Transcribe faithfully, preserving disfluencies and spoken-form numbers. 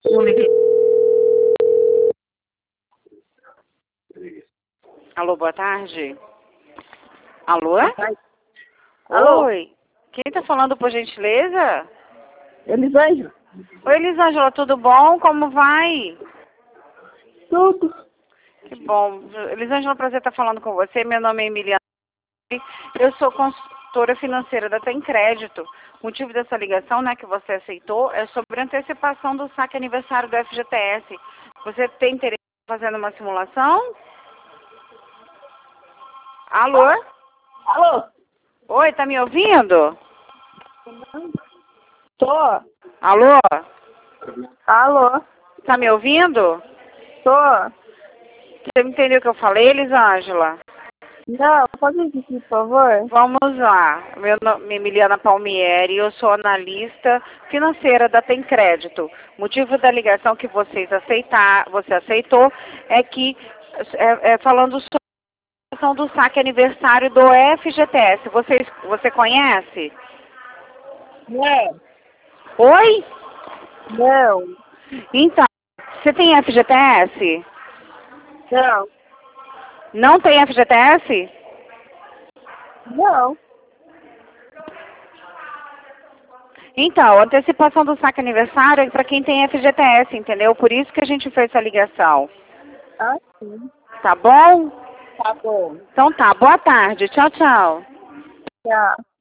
Eu liguei. Alô, boa tarde. Alô? Alô? Oi. Quem tá falando, por gentileza? Elisângela? Oi, Elisângela, tudo bom? Como vai? Tudo. Que bom. Elisângela, prazer estar falando com você. Meu nome é Emiliana. Eu sou consultora financeira da Tem Crédito. O motivo dessa ligação, né, que você aceitou, é sobre a antecipação do saque aniversário do F G T S. Você tem interesse em fazer uma simulação? Alô? Alô? Oi, tá me ouvindo? Tô. Alô? Alô? Tá me ouvindo? Tô. Você entendeu o que eu falei, Elisângela? Não, pode repetir, por favor? Vamos lá. Meu nome é Emiliana Palmieri, eu sou analista financeira da Tem Crédito. O motivo da ligação que vocês aceitar, você aceitou é que é, é falando sobre a questão do saque aniversário do F G T S. Vocês, você conhece? Não. Oi? Não. Então, você tem F G T S? Não. Não tem F G T S? Não. Então, a antecipação do saque aniversário é para quem tem F G T S, entendeu? Por isso que a gente fez essa ligação. Ah, sim. Tá bom? Tá bom. Então tá, boa tarde. Tchau, tchau. Tchau.